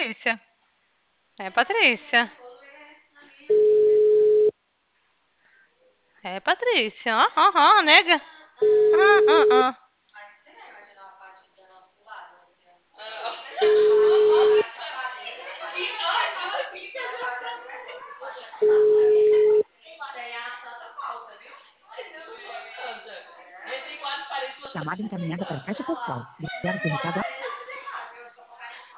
Patrícia. É, Patrícia. É, Patrícia. Nega. Ah. Chamada encaminhada para caixa postal. Deve ter recado.